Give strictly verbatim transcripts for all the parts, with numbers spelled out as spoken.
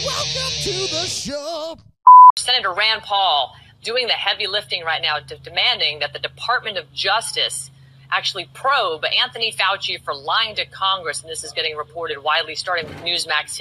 Welcome to the show. Senator Rand Paul doing the heavy lifting right now, de- demanding that the Department of Justice actually probe Anthony Fauci for lying to Congress. And this is getting reported widely, starting with Newsmax.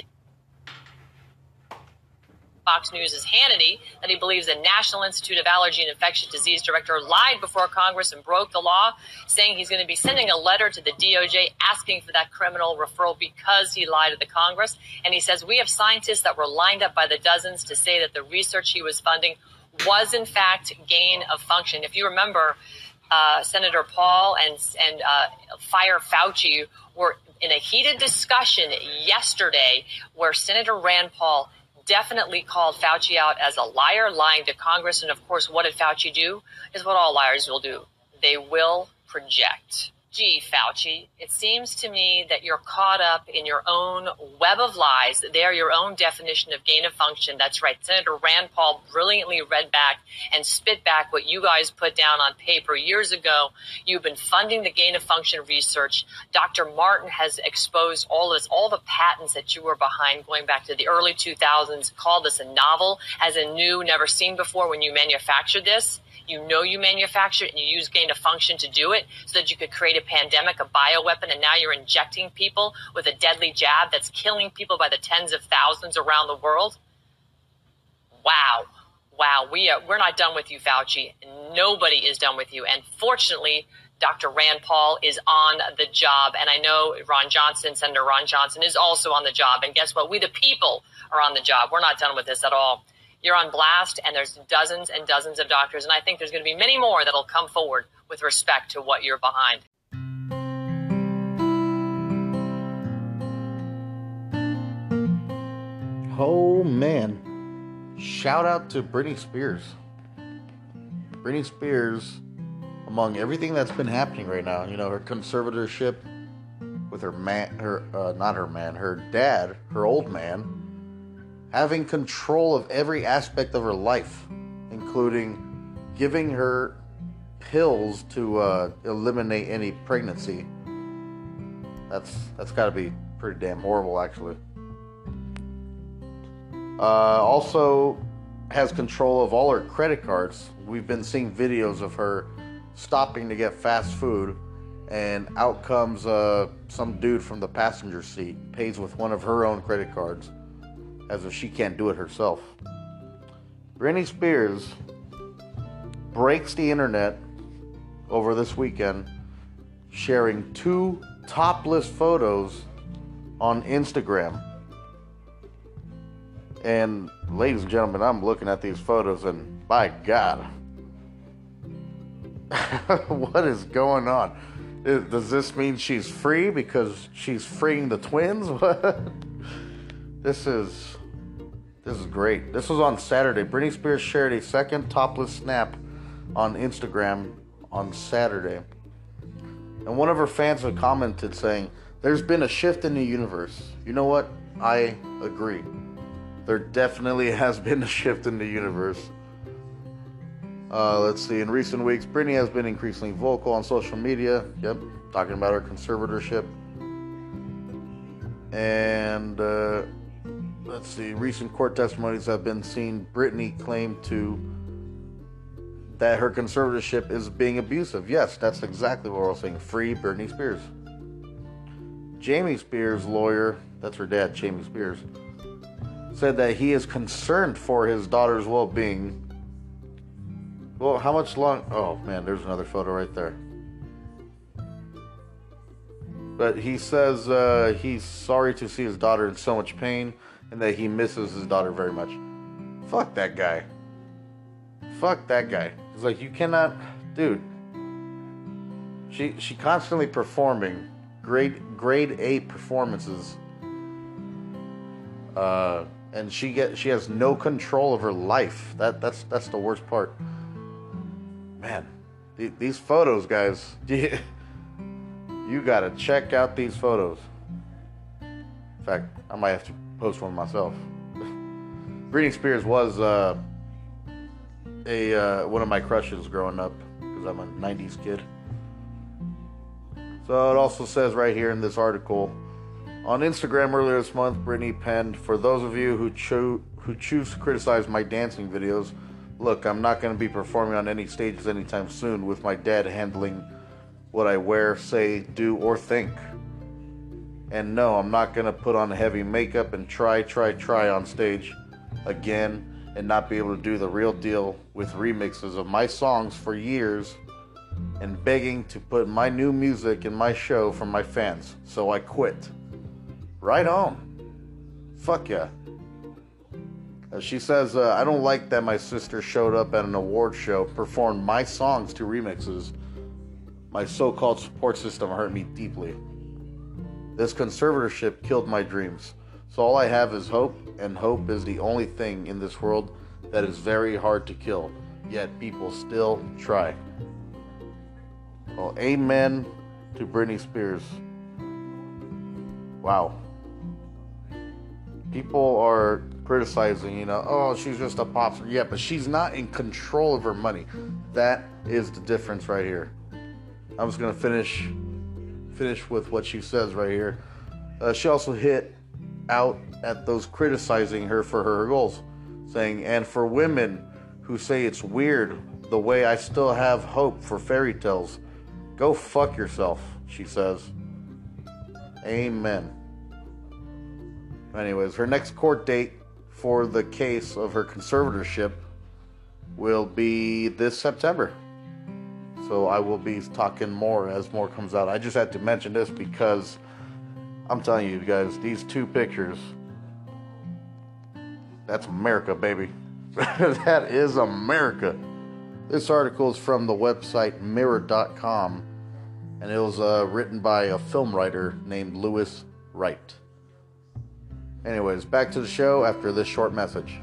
Fox News' Hannity, that he believes the National Institute of Allergy and Infectious Disease Director lied before Congress and broke the law, saying he's going to be sending a letter to the D O J asking for that criminal referral because he lied to the Congress. And he says, we have scientists that were lined up by the dozens to say that the research he was funding was, in fact, gain of function. If you remember, uh, Senator Paul and, and uh, Fire Fauci were in a heated discussion yesterday where Senator Rand Paul definitely called Fauci out as a liar, lying to Congress. And of course, what did Fauci do? Is what all liars will do. They will project. Gee, Fauci, it seems to me that you're caught up in your own web of lies. They are your own definition of gain of function. That's right. Senator Rand Paul brilliantly read back and spit back what you guys put down on paper years ago. You've been funding the gain of function research. Doctor Martin has exposed all this, all the patents that you were behind going back to the early two thousands, called this a novel, as a new, never seen before when you manufactured this. You know you manufactured it and you use gain of function to do it so that you could create a pandemic, a bioweapon, and now you're injecting people with a deadly jab that's killing people by the tens of thousands around the world. Wow. Wow. We are, we're not done with you, Fauci. Nobody is done with you. And fortunately, Doctor Rand Paul is on the job. And I know Ron Johnson, Senator Ron Johnson, is also on the job. And guess what? We, the people, are on the job. We're not done with this at all. You're on blast, and there's dozens and dozens of doctors, and I think there's going to be many more that'll come forward with respect to what you're behind. Oh, man. Shout out to Britney Spears. Britney Spears, among everything that's been happening right now, you know, her conservatorship with her man, her, uh, not her man, her dad, her old man, having control of every aspect of her life, including giving her pills to uh, eliminate any pregnancy. That's that's got to be pretty damn horrible, actually. Uh, also has control of all her credit cards. We've been seeing videos of her stopping to get fast food, and out comes uh, some dude from the passenger seat, pays with one of her own credit cards, as if she can't do it herself. Britney Spears breaks the internet over this weekend, sharing two topless photos on Instagram. And ladies and gentlemen, I'm looking at these photos and by God, what is going on? Does this mean she's free because she's freeing the twins? What? This is this is great. This was on Saturday. Britney Spears shared a second topless snap on Instagram on Saturday. And one of her fans had commented saying, "There's been a shift in the universe." You know what? I agree. There definitely has been a shift in the universe. Uh, let's see. In recent weeks, Britney has been increasingly vocal on social media. Yep, talking about her conservatorship. And uh, let's see. Recent court testimonies have been seen. Britney claimed to that her conservatorship is being abusive. Yes, that's exactly what we're saying. Free Britney Spears. Jamie Spears' lawyer, that's her dad, Jamie Spears, said that he is concerned for his daughter's well-being. Well, how much long... Oh, man, there's another photo right there. But he says uh, he's sorry to see his daughter in so much pain and that he misses his daughter very much. Fuck that guy. Fuck that guy. He's like, you cannot... Dude. She she constantly performing grade, grade A performances. Uh, and she get she has no control of her life. That That's, that's the worst part. Man, th- these photos, guys, you gotta check out these photos. In fact, I might have to post one myself. Britney Spears was uh, a uh, one of my crushes growing up, because I'm a nineties kid. So it also says right here in this article On Instagram earlier this month, Britney penned, "For those of you who, cho- who choose to criticize my dancing videos, look, I'm not going to be performing on any stages anytime soon with my dad handling what I wear, say, do, or think. And no, I'm not going to put on heavy makeup and try, try, try on stage again and not be able to do the real deal with remixes of my songs for years and begging to put my new music in my show for my fans. So I quit." Right on. Fuck yeah. Uh, she says, uh, "I don't like that my sister showed up at an award show, performed my songs to remixes. My so-called support system hurt me deeply. This conservatorship killed my dreams. So all I have is hope, and hope is the only thing in this world that is very hard to kill, yet people still try." Well, amen to Britney Spears. Wow. People are criticizing, you know, "Oh, she's just a pop star." Yeah, but she's not in control of her money. That is the difference right here. I'm just going to finish finish with what she says right here. Uh, she also hit out at those criticizing her for her goals, saying, "And for women who say it's weird the way I still have hope for fairy tales, go fuck yourself," she says. Amen. Anyways, her next court date for the case of her conservatorship will be this September. So I will be talking more as more comes out. I just had to mention this because I'm telling you guys, these two pictures, that's America, baby. That is America. This article is from the website mirror dot com, and it was uh, written by a film writer named Lewis Wright. Anyways, back to the show after this short message.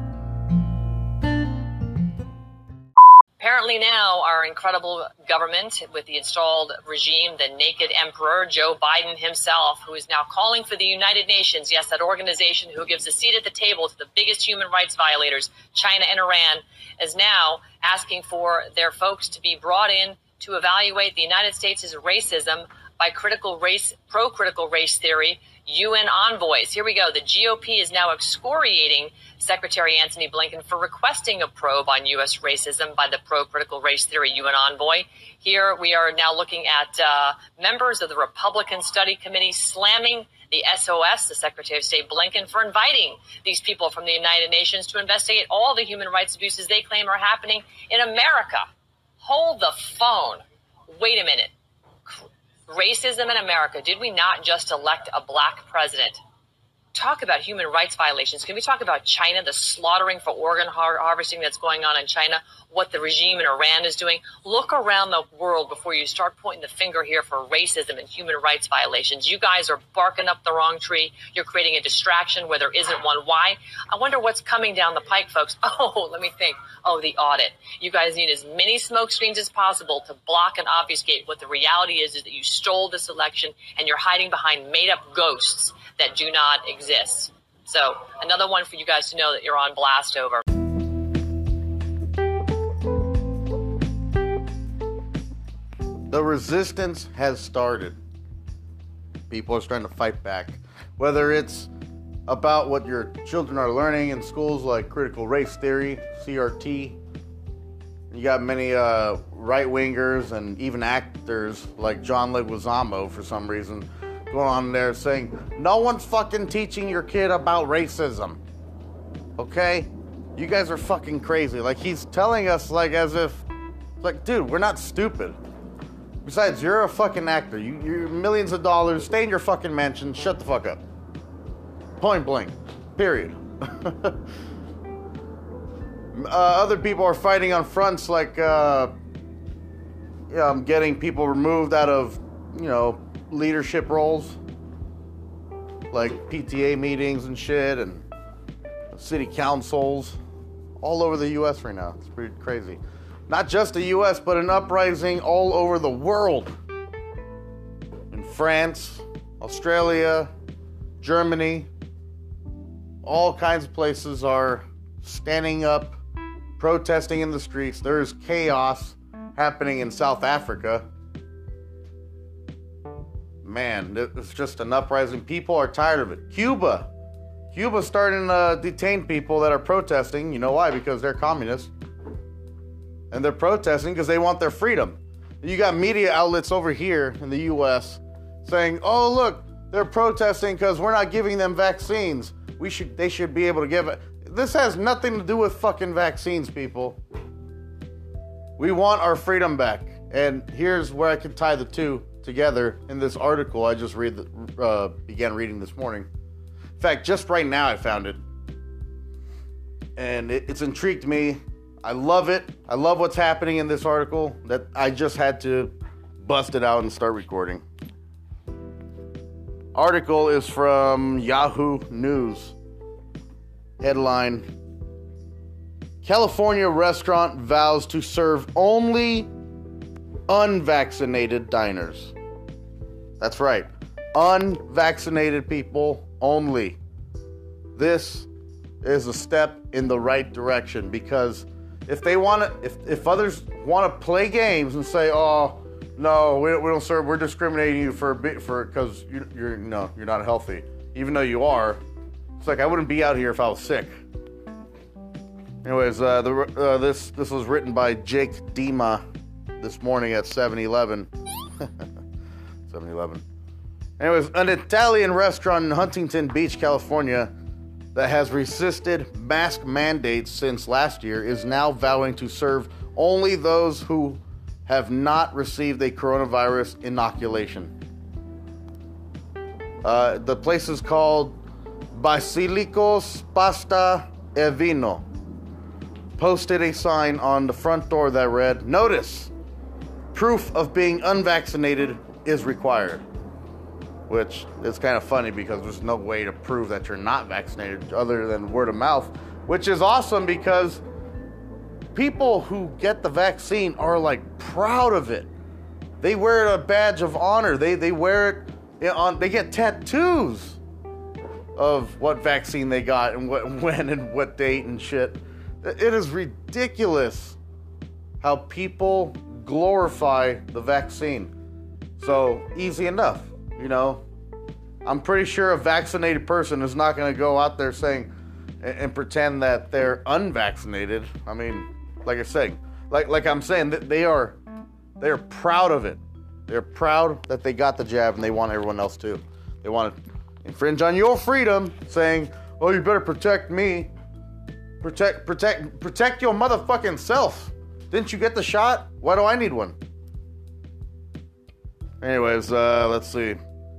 Apparently now our incredible government with the installed regime, the naked emperor, Joe Biden himself, who is now calling for the United Nations, yes, that organization who gives a seat at the table to the biggest human rights violators, China and Iran, is now asking for their folks to be brought in to evaluate the United States' racism by critical race, pro-critical race theory, U N envoys. Here we go. The G O P is now excoriating Secretary Antony Blinken for requesting a probe on U S racism by the pro-critical race theory U N envoy. Here we are now looking at uh, members of the Republican Study Committee slamming the S O S, the Secretary of State Blinken, for inviting these people from the United Nations to investigate all the human rights abuses they claim are happening in America. Hold the phone. Wait a minute. Racism in America. Did we not just elect a black president? Talk about human rights violations. Can we talk about China, the slaughtering for organ har- harvesting that's going on in China, what the regime in Iran is doing? Look around the world before you start pointing the finger here for racism and human rights violations. You guys are barking up the wrong tree. You're creating a distraction where there isn't one. Why? I wonder what's coming down the pike, folks. Oh, let me think. Oh, the audit. You guys need as many smoke screens as possible to block and obfuscate what the reality is, is that you stole this election and you're hiding behind made-up ghosts that do not exist. So another one for you guys to know that you're on blast over. The resistance has started. People are starting to fight back. Whether it's about what your children are learning in schools like critical race theory, C R T. You got many uh, right-wingers and even actors like John Leguizamo for some reason going on there saying, no one's fucking teaching your kid about racism. Okay? You guys are fucking crazy. Like, he's telling us like as if, like, dude, we're not stupid. Besides, you're a fucking actor. You, you're millions of dollars. Stay in your fucking mansion. Shut the fuck up. Point blank. Period. uh, other people are fighting on fronts like, uh, yeah, I'm getting people removed out of, you know, leadership roles. Like P T A meetings and shit and city councils all over the U S right now. It's pretty crazy. Not just the U S, but an uprising all over the world. In France, Australia, Germany, all kinds of places are standing up, protesting in the streets. There's chaos happening in South Africa. man, it's just an uprising. People are tired of it. Cuba. Cuba's starting to detain people that are protesting. You know why? Because they're communists. And they're protesting because they want their freedom. You got media outlets over here in the U S saying, oh, look, they're protesting because we're not giving them vaccines. We should, they should be able to give it. This has nothing to do with fucking vaccines, people. We want our freedom back. And here's where I can tie the two together in this article I just read, uh, began reading this morning. In fact, just right now I found it. And it, it's intrigued me. I love it. I love what's happening in this article that I just had to bust it out and start recording. Article is from Yahoo News. Headline: California restaurant vows to serve only unvaccinated diners. That's right. Unvaccinated people only. This is a step in the right direction, because if they want to, if, if others want to play games and say, oh, no, we, we don't serve, we're discriminating you for a bit, for, because you, you're, no, you're not healthy, even though you are. It's like I wouldn't be out here if I was sick. Anyways, uh, the, uh, this this was written by Jake Dima this morning at seven eleven. seven eleven. Anyways, an Italian restaurant in Huntington Beach, California, that has resisted mask mandates since last year is now vowing to serve only those who have not received a coronavirus inoculation. Uh, the place is called Basilicos Pasta e Vino. Posted a sign on the front door that read, "Notice, proof of being unvaccinated is required." Which is kind of funny because there's no way to prove that you're not vaccinated other than word of mouth. Which is awesome because people who get the vaccine are like proud of it. They wear it a badge of honor. They they wear it on. They get tattoos of what vaccine they got and what when and what date and shit. It is ridiculous how people glorify the vaccine. So easy enough, you know. I'm pretty sure a vaccinated person is not going to go out there saying and, and pretend that they're unvaccinated. I mean, like I said, like like I'm saying, they are they are proud of it. They're proud that they got the jab and they want everyone else to. They want to infringe on your freedom, saying, "Oh, you better protect me." Protect, protect, protect your motherfucking self. Didn't you get the shot? Why do I need one? Anyways, uh, let's see. It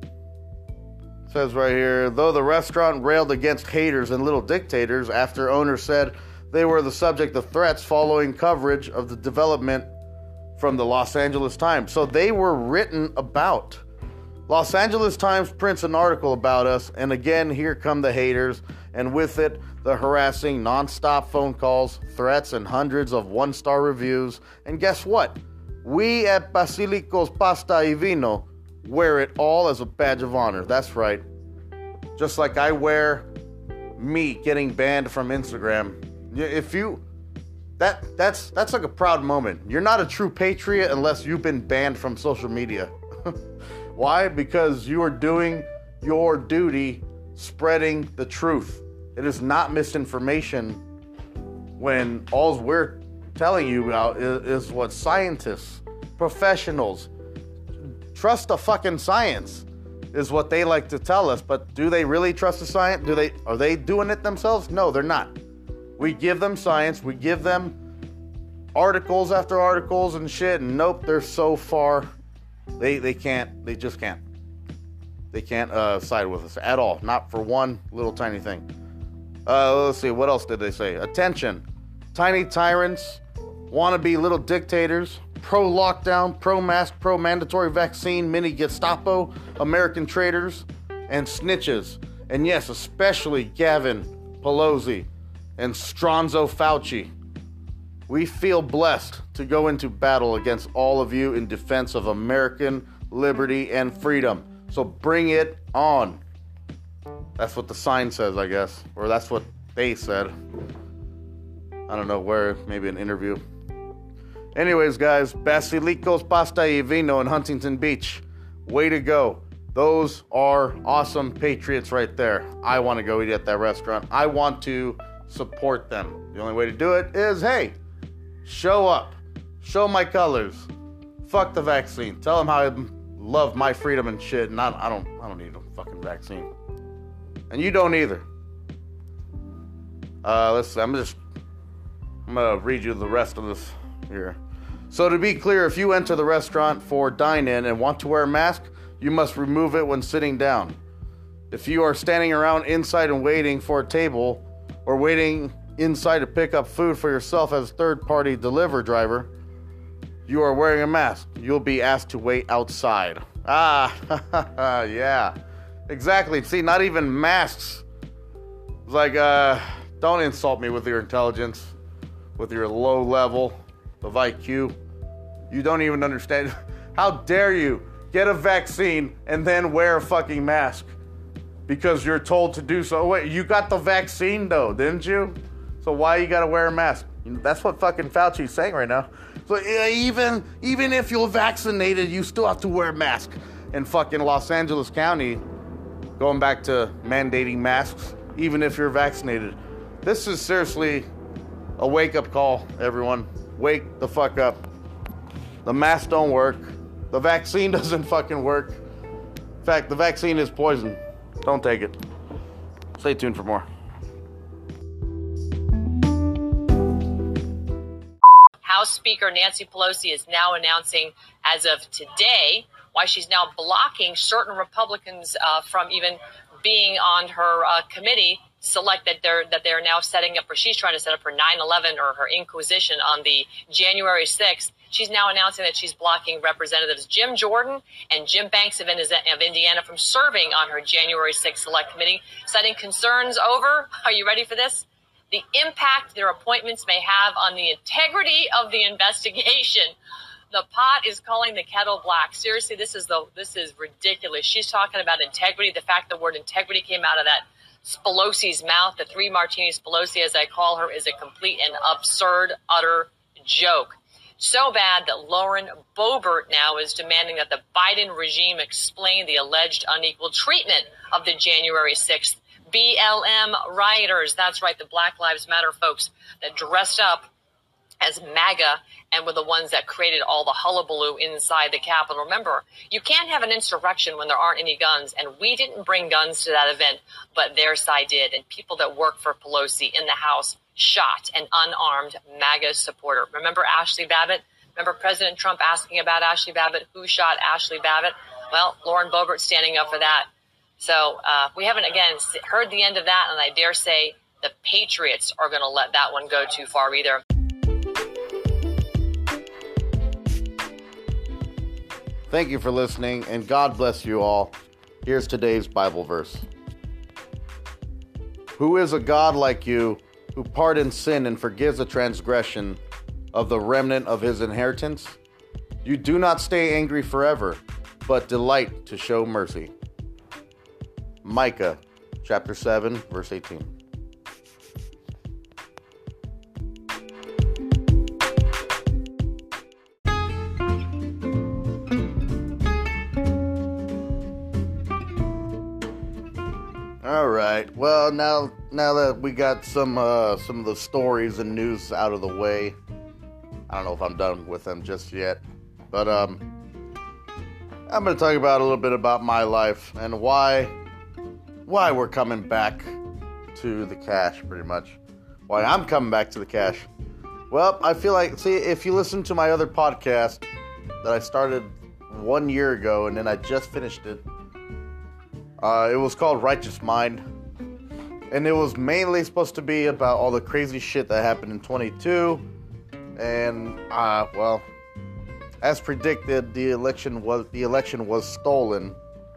says right here, though the restaurant railed against haters and little dictators after owners said they were the subject of threats following coverage of the development from the Los Angeles Times. So they were written about. Los Angeles Times prints an article about us, and again, here come the haters, and with it, the harassing, non-stop phone calls, threats, and hundreds of one-star reviews. And guess what? We at Basilicos Pasta y Vino wear it all as a badge of honor. That's right. Just like I wear me getting banned from Instagram. If you... That that's that's like a proud moment. You're not a true patriot unless you've been banned from social media. Why? Because you are doing your duty spreading the truth. It is not misinformation when all we're telling you about is, is what scientists, professionals, trust the fucking science is what they like to tell us. But do they really trust the science? Do they are they doing it themselves? No, they're not. We give them science, we give them articles after articles and shit, and nope, they're so far. They they can't, they just can't. They can't uh, side with us at all. Not for one little tiny thing. Uh, let's see, what else did they say? Attention, tiny tyrants, wannabe little dictators, pro-lockdown, pro-mask, pro-mandatory vaccine, mini Gestapo, American traitors, and snitches. And yes, especially Gavin Pelosi and Stronzo Fauci. We feel blessed to go into battle against all of you in defense of American liberty and freedom. So bring it on. That's what the sign says, I guess. Or that's what they said. I don't know where, maybe an interview. Anyways, guys, Basilicos Pasta y Vino in Huntington Beach. Way to go. Those are awesome patriots right there. I want to go eat at that restaurant. I want to support them. The only way to do it is, hey, show up. Show my colors. Fuck the vaccine. Tell them how I love my freedom and shit. And I, I don't I don't need a fucking vaccine. And you don't either. Uh, let's I'm just I'm gonna read you the rest of this here. So to be clear, if you enter the restaurant for dine-in and want to wear a mask, you must remove it when sitting down. If you are standing around inside and waiting for a table, or waiting inside to pick up food for yourself as a third-party delivery driver, you are wearing a mask. You'll be asked to wait outside. Ah, yeah, exactly. See, not even masks. It's like, uh, don't insult me with your intelligence, with your low level of I Q. You don't even understand. How dare you get a vaccine and then wear a fucking mask because you're told to do so. Wait, you got the vaccine though, didn't you? So why you gotta wear a mask? That's what fucking Fauci's saying right now. So yeah, even even if you're vaccinated, you still have to wear a mask. In fucking Los Angeles County, going back to mandating masks, even if you're vaccinated. This is seriously a wake-up call, everyone. Wake the fuck up. The masks don't work. The vaccine doesn't fucking work. In fact, the vaccine is poison. Don't take it. Stay tuned for more. House Speaker Nancy Pelosi is now announcing, as of today, why she's now blocking certain Republicans uh, from even being on her uh, committee. Select that they're that they're now setting up, or she's trying to set up her nine eleven or her Inquisition on the January sixth. She's now announcing that she's blocking Representatives Jim Jordan and Jim Banks of Indiana from serving on her January sixth Select Committee, citing concerns over, are you ready for this? The impact their appointments may have on the integrity of the investigation. The pot is calling the kettle black. Seriously, this is the this is ridiculous. She's talking about integrity. The fact the word integrity came out of that Pelosi's mouth, the three martinis Pelosi, as I call her, is a complete and absurd, utter joke. So bad that Lauren Boebert now is demanding that the Biden regime explain the alleged unequal treatment of the January sixth B L M rioters. That's right, the Black Lives Matter folks that dressed up as MAGA and were the ones that created all the hullabaloo inside the Capitol. Remember, you can't have an insurrection when there aren't any guns, and we didn't bring guns to that event, but their side did, and people that work for Pelosi in the House shot an unarmed MAGA supporter. Remember Ashley Babbitt? Remember President Trump asking about Ashley Babbitt? Who shot Ashley Babbitt? Well, Lauren Boebert standing up for that. So uh, we haven't, again, heard the end of that, and I dare say the Patriots are going to let that one go too far either. Thank you for listening, and God bless you all. Here's today's Bible verse. Who is a God like you, who pardons sin and forgives the transgression of the remnant of his inheritance? You do not stay angry forever, but delight to show mercy. Micah chapter seven, verse eighteen. All right. Well, now now that we got some uh, some of the stories and news out of the way, I don't know if I'm done with them just yet, but um, I'm going to talk about a little bit about my life and why why we're coming back to the cash, pretty much. Why I'm coming back to the cash. Well, I feel like, see, if you listen to my other podcast that I started one year ago and then I just finished it, uh, it was called Righteous Mind. And it was mainly supposed to be about all the crazy shit that happened in twenty-two. And, uh, well, as predicted, the election was the election was stolen.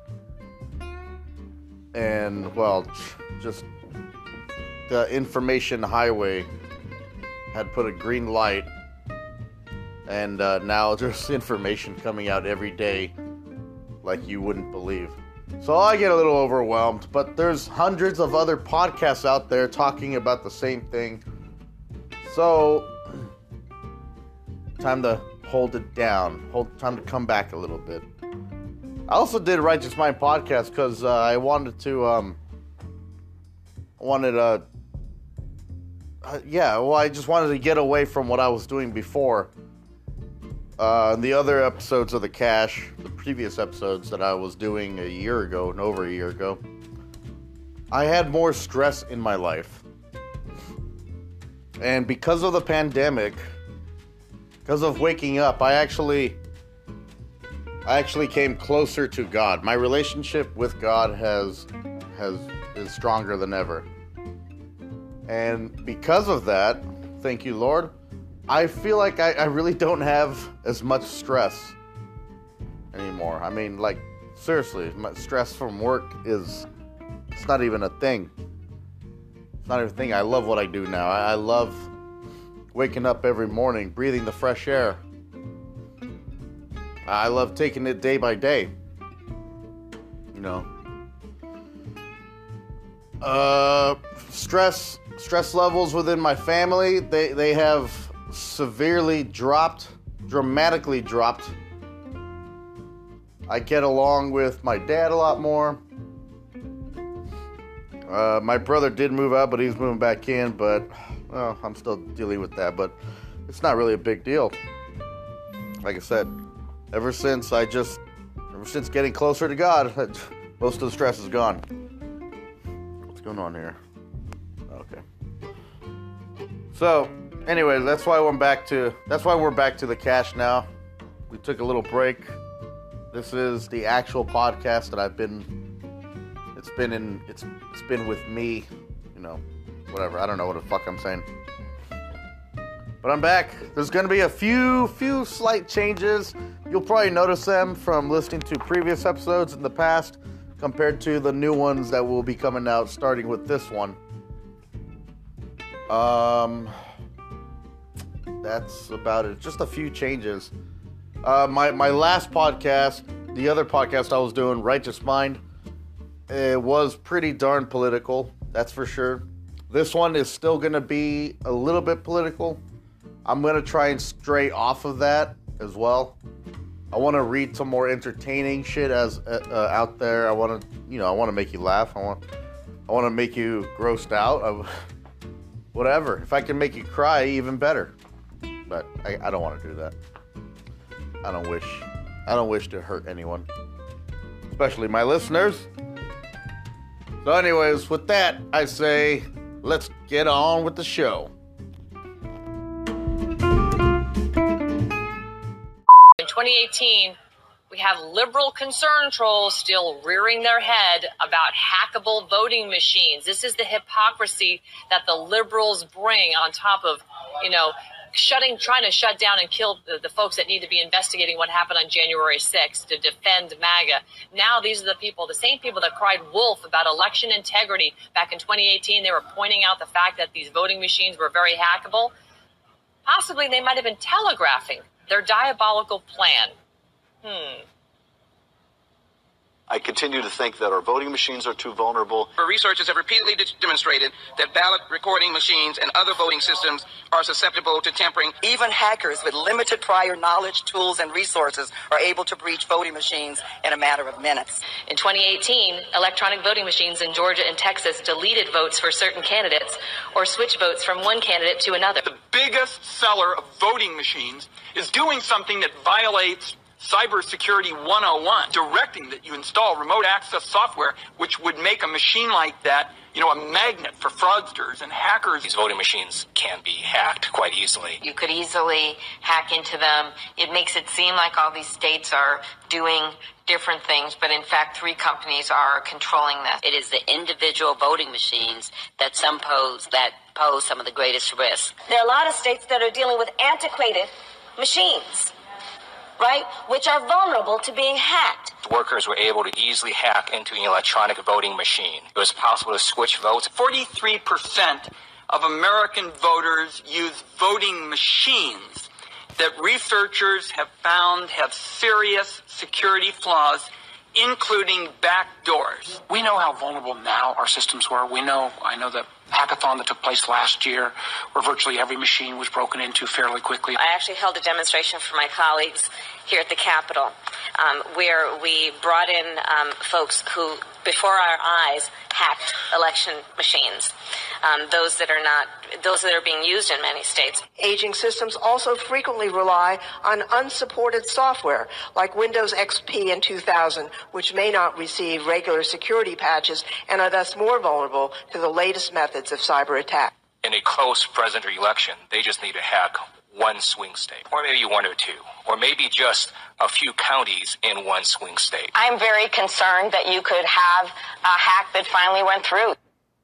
And, well, just the information highway had put a green light. And uh, now there's information coming out every day like you wouldn't believe. So I get a little overwhelmed, but there's hundreds of other podcasts out there talking about the same thing. So, time to hold it down. Hold, time to come back a little bit. I also did Righteous Mind podcast because uh, I wanted to, um, wanted, uh, uh, yeah, well, I just wanted to get away from what I was doing before. Uh, the other episodes of The Cache, the previous episodes that I was doing a year ago, and over a year ago, I had more stress in my life. And because of the pandemic, because of waking up, I actually... I actually came closer to God. My relationship with God has has is stronger than ever. And because of that, thank you, Lord, I feel like I, I really don't have as much stress anymore. I mean, like, seriously, my stress from work is, it's not even a thing. It's not even a thing. I love what I do now. I, I love waking up every morning, breathing the fresh air. I love taking it day by day. You know. Uh, stress stress levels within my family, they, they have severely dropped, dramatically dropped. I get along with my dad a lot more. Uh, my brother did move out, but he's moving back in, but well, I'm still dealing with that, but it's not really a big deal. Like I said, Ever since I just, ever since getting closer to God, most of the stress is gone. What's going on here? Okay. So, anyway, that's why we're back to, that's why we're back to The Cache now. We took a little break. This is the actual podcast that I've been, it's been in, it's, it's been with me, you know, whatever. I don't know what the fuck I'm saying. But I'm back. There's going to be a few, few slight changes. You'll probably notice them from listening to previous episodes in the past compared to the new ones that will be coming out starting with this one. Um, that's about it. Just a few changes. Uh, my, my last podcast, the other podcast I was doing, Righteous Mind, it was pretty darn political. That's for sure. This one is still going to be a little bit political. I'm going to try and stray off of that as well. I want to read some more entertaining shit as uh, uh, out there. I want to, you know, I want to make you laugh. I want I want to make you grossed out. I, whatever. If I can make you cry, even better. But I, I don't want to do that. I don't wish. I don't wish to hurt anyone. Especially my listeners. So anyways, with that, I say, let's get on with the show. In twenty eighteen, we have liberal concern trolls still rearing their head about hackable voting machines. This is the hypocrisy that the liberals bring on top of, you know, shutting, trying to shut down and kill the, the folks that need to be investigating what happened on January sixth to defend MAGA. Now these are the people, the same people that cried wolf about election integrity back in twenty eighteen. They were pointing out the fact that these voting machines were very hackable. Possibly they might have been telegraphing their diabolical plan. Hmm. I continue to think that our voting machines are too vulnerable. Researchers have repeatedly de- demonstrated that ballot recording machines and other voting systems are susceptible to tampering. Even hackers with limited prior knowledge, tools, and resources are able to breach voting machines in a matter of minutes. In twenty eighteen, electronic voting machines in Georgia and Texas deleted votes for certain candidates or switched votes from one candidate to another. The biggest seller of voting machines is doing something that violates Cybersecurity one oh one, directing that you install remote access software, which would make a machine like that, you know, a magnet for fraudsters and hackers. These voting machines can be hacked quite easily. You could easily hack into them. It makes it seem like all these states are doing different things, but in fact, three companies are controlling this. It is the individual voting machines that some pose, that pose some of the greatest risks. There are a lot of states that are dealing with antiquated machines, right, which are vulnerable to being hacked. Workers were able to easily hack into an electronic voting machine. It was possible to switch votes. forty-three percent of American voters use voting machines that researchers have found have serious security flaws, including backdoors. We know how vulnerable now our systems were. We know, I know that hackathon that took place last year, where virtually every machine was broken into fairly quickly. I actually held a demonstration for my colleagues here at the Capitol, um, where we brought in um, folks who, before our eyes, hacked election machines. Um, those that are not, those that are being used in many states. Aging systems also frequently rely on unsupported software, like Windows X P in two thousand, which may not receive regular security patches and are thus more vulnerable to the latest methods of cyber attack. In a close presidential election, they just need to hack one swing state, or maybe one or two, or maybe just a few counties in one swing state. I'm very concerned that you could have a hack that finally went through.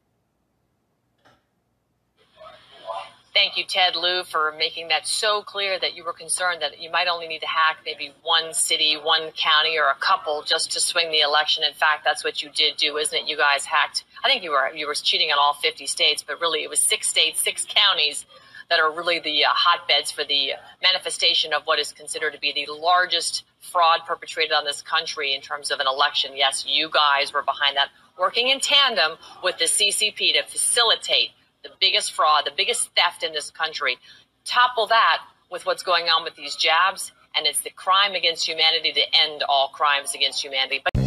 Thank you, Ted Lieu, for making that so clear that you were concerned that you might only need to hack maybe one city, one county, or a couple just to swing the election. In fact, that's what you did do, isn't it? You guys hacked. I think you were you were cheating on all fifty states, but really it was six states, six counties that are really the uh, hotbeds for the manifestation of what is considered to be the largest fraud perpetrated on this country in terms of an election. Yes, you guys were behind that, working in tandem with the C C P to facilitate the biggest fraud, the biggest theft in this country. Topple that with what's going on with these jabs, and it's the crime against humanity to end all crimes against humanity. But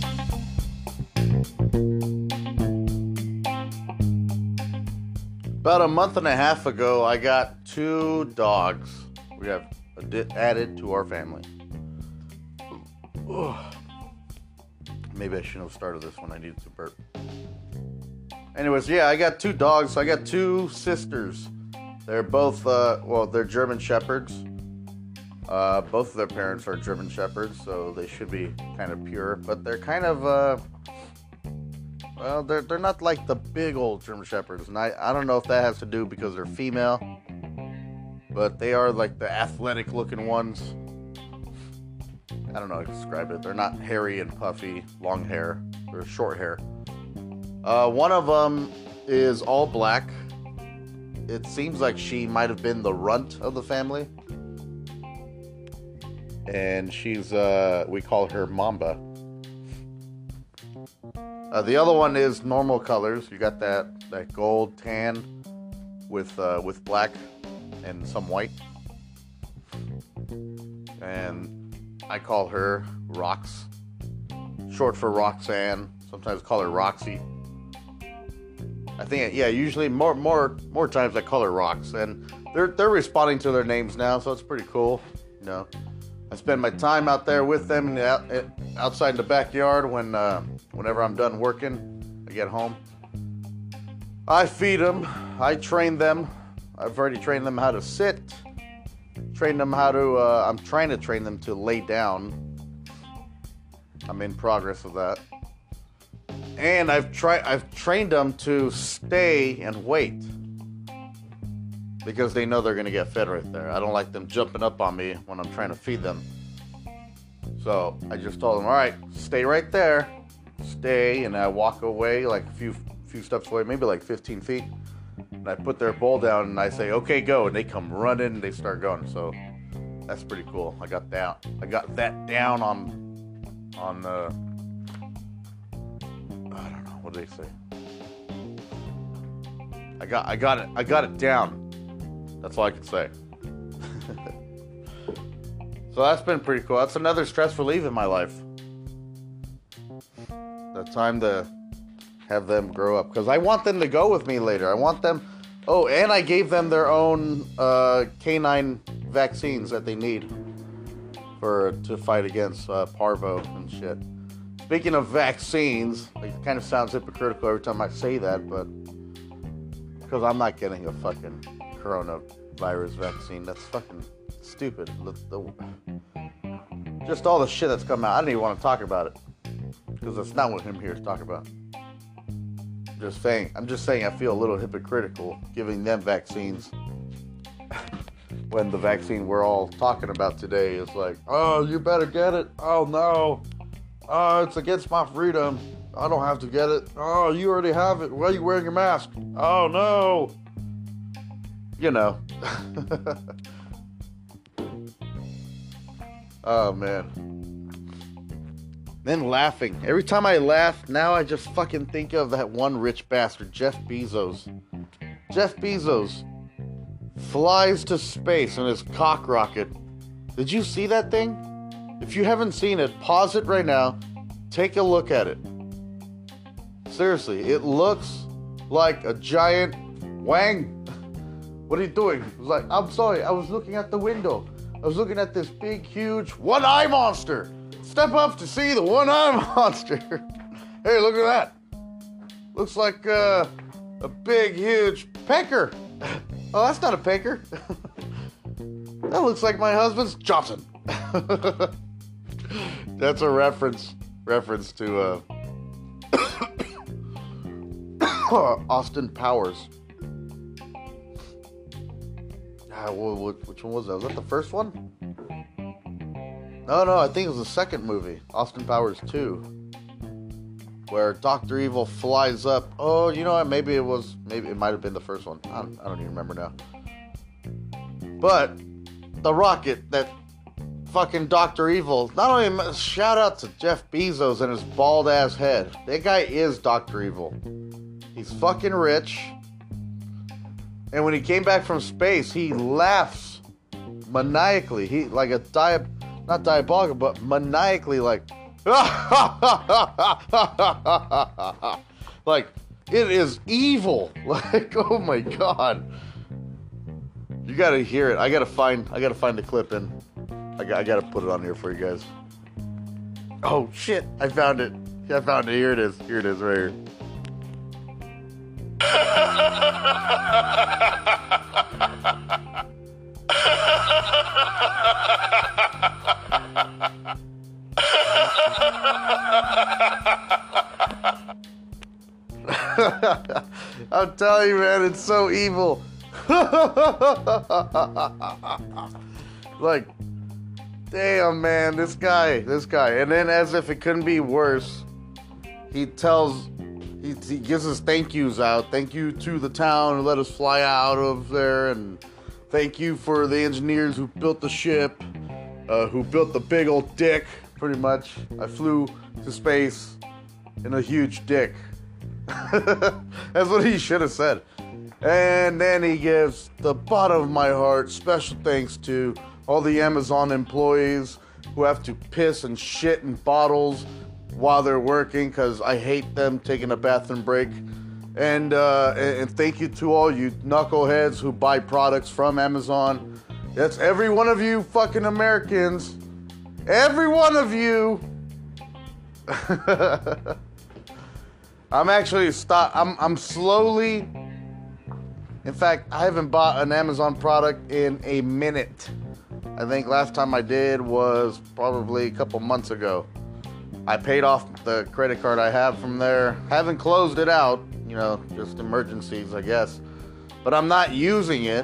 about a month and a half ago, I got two dogs. We have added to our family. Ugh. Maybe I shouldn't have started this when I needed to burp. Anyways, yeah, I got two dogs. I got two sisters. They're both, uh, well, they're German Shepherds. Uh, both of their parents are German Shepherds, so they should be kind of pure. But they're kind of, uh, well, they're they're not like the big old German Shepherds. And I, I don't know if that has to do because they're female. But they are like the athletic looking ones. I don't know how to describe it. They're not hairy and puffy, long hair. They're short hair. Uh, one of them is all black. It seems like she might have been the runt of the family. And she's, uh, we call her Mamba. Uh, the other one is normal colors. You got that, that gold tan with, uh, with black and some white. And I call her Rox. Short for Roxanne. Sometimes call her Roxy. I think, yeah, usually more more more times I call her Rox, and they're they're responding to their names now, so it's pretty cool. You know, I spend my time out there with them in the out, outside in the backyard when uh, whenever I'm done working, I get home. I feed them, I train them. I've already trained them how to sit, train them how to. Uh, I'm trying to train them to lay down. I'm in progress of that. And I've tried I've trained them to stay and wait. Because they know they're gonna get fed right there. I don't like them jumping up on me when I'm trying to feed them. So I just told them, alright, stay right there. Stay, and I walk away like a few few steps away, maybe like fifteen feet. And I put their bowl down and I say, okay, go, and they come running and they start going. So that's pretty cool. I got that I got that down on on uh what do they say? I got I got it I got it down. That's all I can say. So that's been pretty cool. That's another stress relief in my life. The time to have them grow up. Because I want them to go with me later. I want them... Oh, and I gave them their own uh, canine vaccines that they need for to fight against uh, parvo and shit. Speaking of vaccines, it kind of sounds hypocritical every time I say that, but because I'm not getting a fucking coronavirus vaccine. That's fucking stupid. The, the, just all the shit that's come out. I don't even want to talk about it because that's not what I'm here to talk about. I'm just saying. I'm just saying. I feel a little hypocritical giving them vaccines when the vaccine we're all talking about today is like, oh, you better get it. Oh no. Oh, it's against my freedom. I don't have to get it. Oh, you already have it. Why are you wearing your mask? Oh, no. You know. Oh, man. Then laughing. Every time I laugh, now I just fucking think of that one rich bastard, Jeff Bezos. Jeff Bezos flies to space in his cock rocket. Did you see that thing? If you haven't seen it, pause it right now. Take a look at it. Seriously, it looks like a giant wang. What are you doing? It was like, I'm sorry, I was looking at the window. I was looking at this big, huge one-eye monster. Step up to see the one-eye monster. Hey, look at that. Looks like uh, a big, huge pecker. Oh, that's not a pecker. That looks like my husband's Johnson. That's a reference reference to uh, Austin Powers. Ah, which one was that? Was that the first one? No, no, I think it was the second movie, Austin Powers two, where Doctor Evil flies up. Oh, you know what? Maybe it was. Maybe it might have been the first one. I don't, I don't even remember now. But the rocket that fucking Doctor Evil. Not only shout out to Jeff Bezos and his bald ass head. That guy is Doctor Evil. He's fucking rich. And when he came back from space, he laughs maniacally. He like a diab, not diabolical, but maniacally, like, like it is evil. Like, oh my god, you gotta hear it. I gotta find, I gotta find the clip and I, I gotta put it on here for you guys. Oh shit, I found it. I found it. Here it is. Here it is, right here. I'm telling you, man, it's so evil. Like, damn, man, this guy, this guy. And then, as if it couldn't be worse, he tells, he, he gives us thank yous out. Thank you to the town who let us fly out of there, and thank you for the engineers who built the ship, uh, who built the big old dick, pretty much. I flew to space in a huge dick. That's what he should have said. And then he gives the bottom of my heart special thanks to all the Amazon employees who have to piss and shit in bottles while they're working, because I hate them taking a bathroom break. And, uh, and thank you to all you knuckleheads who buy products from Amazon. That's every one of you fucking Americans. Every one of you. I'm actually stop. I'm I'm slowly. In fact, I haven't bought an Amazon product in a minute. I think last time I did was probably a couple months ago. I paid off the credit card I have from there. Haven't closed it out, you know, just emergencies, I guess. But I'm not using it.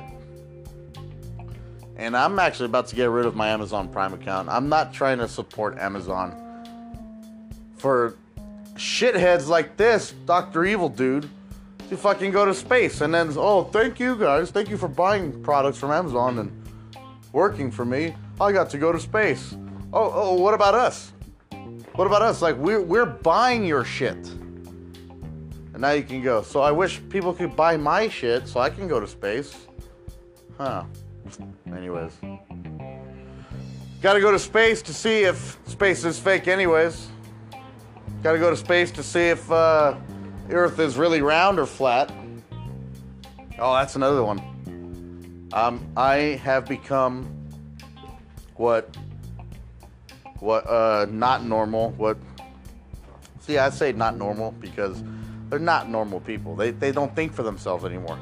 And I'm actually about to get rid of my Amazon Prime account. I'm not trying to support Amazon for shitheads like this, Doctor Evil dude, to fucking go to space and then, oh, thank you guys. Thank you for buying products from Amazon and working for me. I got to go to space. Oh, oh, what about us? What about us? Like, we're, we're buying your shit. And now you can go. So I wish people could buy my shit so I can go to space. Huh. Anyways. Gotta go to space to see if space is fake anyways. Gotta go to space to see if uh, the Earth is really round or flat. Oh, that's another one. Um, I have become what, what, uh, not normal. What? See, I say not normal because they're not normal people. They they don't think for themselves anymore.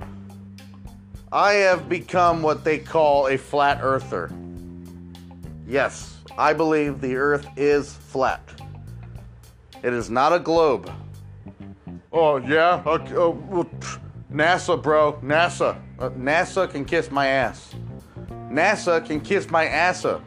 I have become what they call a flat earther. Yes, I believe the Earth is flat. It is not a globe. Oh, yeah? Okay, oh, well, pff, NASA, bro. NASA. Uh, NASA can kiss my ass. NASA can kiss my assa.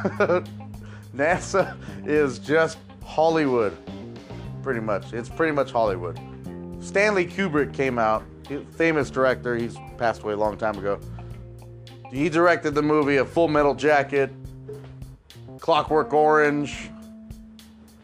NASA is just Hollywood. Pretty much. It's pretty much Hollywood. Stanley Kubrick came out. Famous director. He's passed away a long time ago. He directed the movie A Full Metal Jacket, Clockwork Orange,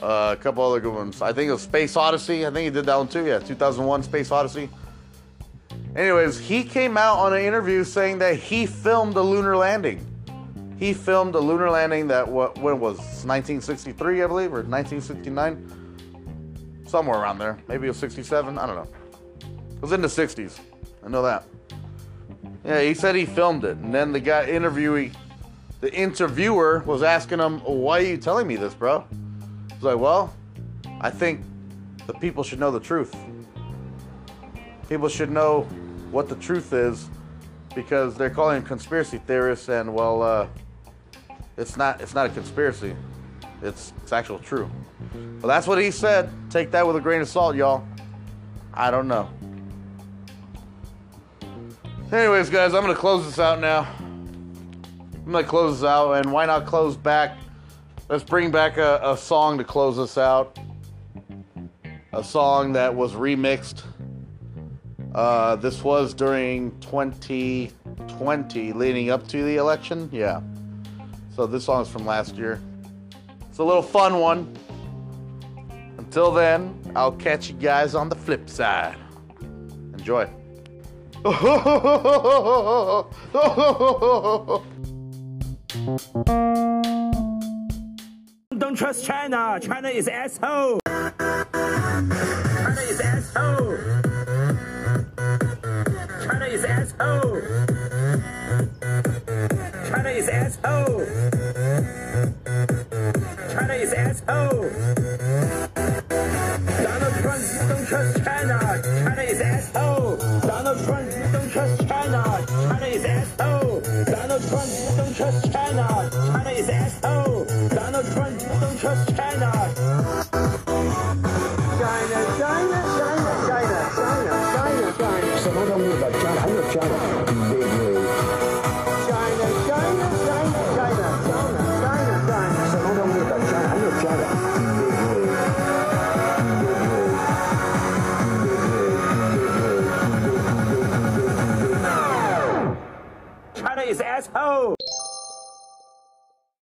Uh, a couple other good ones. I think it was Space Odyssey. I think he did that one too. Yeah, two thousand one Space Odyssey. Anyways, he came out on an interview saying that he filmed a lunar landing. He filmed a lunar landing that what when it was nineteen sixty-three, I believe, or nineteen sixty-nine, somewhere around there. Maybe it was sixty-seven. I don't know. It was in the sixties. I know that. Yeah, he said he filmed it, and then the guy interviewee, the interviewer was asking him, "Why are you telling me this, bro?" He's like, "Well, I think the people should know the truth. People should know what the truth is, because they're calling them conspiracy theorists, and well, uh, it's not. It's not a conspiracy. It's it's actual true." Well, that's what he said. Take that with a grain of salt, y'all. I don't know. Anyways, guys, I'm gonna close this out now. I'm gonna close this out, and why not close back? Let's bring back a, a song to close us out. A song that was remixed. Uh, this was during twenty twenty, leading up to the election. Yeah. So this song is from last year. It's a little fun one. Until then, I'll catch you guys on the flip side. Enjoy. Don't trust China. China is asshole. China is asshole. China is asshole. China is asshole. China is asshole. Donald Trump, don't trust China. China is asshole. Donald Trump, don't trust China. China is asshole. Donald Trump, don't trust China. China is asshole. Donald Trump, don't trust China. China, China, China, China, China, China, China. 什么都没有的 China， 还有 China， 对不对 ？China, China, China, China, China, China, China。 什么都没有的 China， 还有 China， 对不对？ China is asshole.